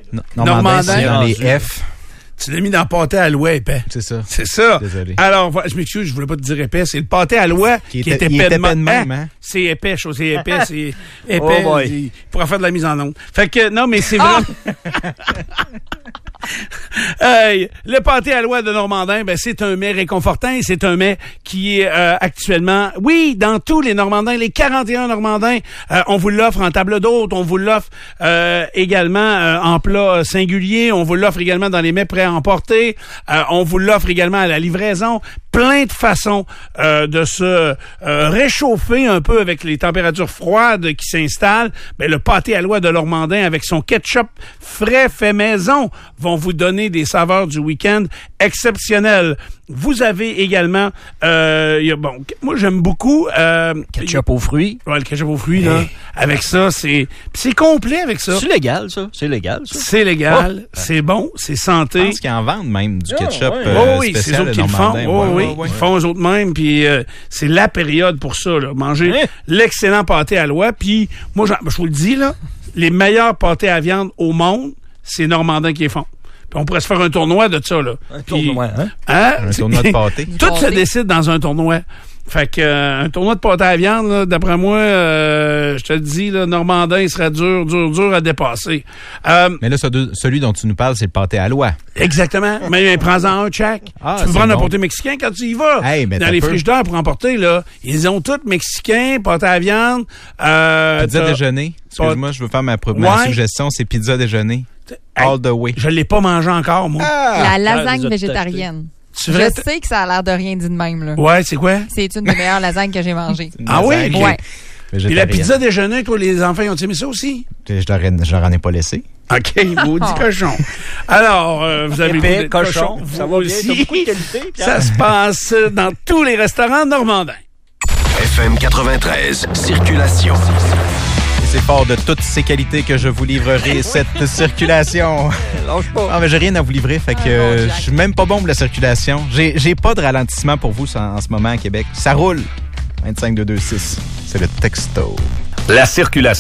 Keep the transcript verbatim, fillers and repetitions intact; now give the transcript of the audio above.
Non, Normandin, c'est dans les F. Tu l'as mis dans le pâté à l'oie épais. C'est ça. C'est ça. Désolé. Alors, je m'excuse, je voulais pas te dire épais. C'est le pâté à l'oie qui, qui est épais de même. même hein? C'est épais, chose. C'est épais, c'est épais. Oh il pourra faire de la mise en onde. Fait que, non, mais c'est vraiment... Hey, le pâté à l'oie de Normandin, ben c'est un mets réconfortant et c'est un mets qui est euh, actuellement, oui, dans tous les Normandins, les quarante et un Normandins, euh, on vous l'offre en table d'hôte, on vous l'offre euh, également euh, en plat singulier, on vous l'offre également dans les mets prêts à emporter, euh, on vous l'offre également à la livraison. Plein de façons euh, de se euh, réchauffer un peu avec les températures froides qui s'installent. Ben, le pâté à l'oie de Normandin avec son ketchup frais fait maison vont vous donner des saveurs du week-end exceptionnelles. Vous avez également, euh, y a, bon, moi j'aime beaucoup euh, ketchup aux fruits. Ouais, le ketchup aux fruits là. Hey. Avec ça, c'est, c'est complet avec ça. C'est légal ça, c'est légal ça. C'est légal, oh. C'est bon, c'est santé. Je pense qu'ils en vendent même du ketchup oh, ouais. euh, oh, oui, spécial c'est eux qui le font. Oh, ouais, oui, ouais, ouais. Ils font eux autres mêmes. Puis euh, c'est la période pour ça, là. Manger ouais. l'excellent pâté à l'oie. Puis moi, je vous le dis là, les meilleurs pâtés à viande au monde, c'est Normandin qui les font. Puis on pourrait se faire un tournoi de ça, là. Un Puis, tournoi, hein? hein? Un tournoi de pâté. Tout se décide dans un tournoi. Fait que euh, un tournoi de pâté à viande, là, d'après moi, euh, je te le dis, là, Normandin, il serait dur, dur, dur à dépasser. Euh, Mais là, celui dont tu nous parles, c'est le pâté à l'oie. Exactement. Mais prends-en un, Jack. Ah, tu peux prendre bon. un pâté mexicain quand tu y vas. Hey, dans les frigidaires pour emporter, là, ils ont tous mexicains, pâté à viande. Euh, pizza déjeuner. Excuse-moi, je veux faire ma, ma ouais. suggestion, c'est pizza déjeuner. All the way. Je l'ai pas mangé encore, moi. Ah, la lasagne ah, végétarienne. Je sais que ça a l'air de rien dit de même, là. Ouais, c'est quoi? C'est une des meilleures lasagnes que j'ai mangées. Ah oui? Okay. Ouais. Et la pizza déjeuner, toi, les enfants, ils ont aimé ça aussi? Je leur, je leur en ai pas laissé. OK, maudit oh. cochon. Alors, euh, vous avez épais, le cochon, cochon. Ça va bien, t'as beaucoup de qualité. Ça se passe dans tous les restaurants normandins. F M quatre-vingt-treize, Circulation. C'est fort de toutes ces qualités que je vous livrerai cette circulation. Lâche pas. Non, mais j'ai rien à vous livrer, fait que euh, je suis même pas bon pour la circulation. J'ai, j'ai pas de ralentissement pour vous en, en ce moment à Québec. Ça roule. vingt-cinq deux deux six, c'est le texto. La circulation.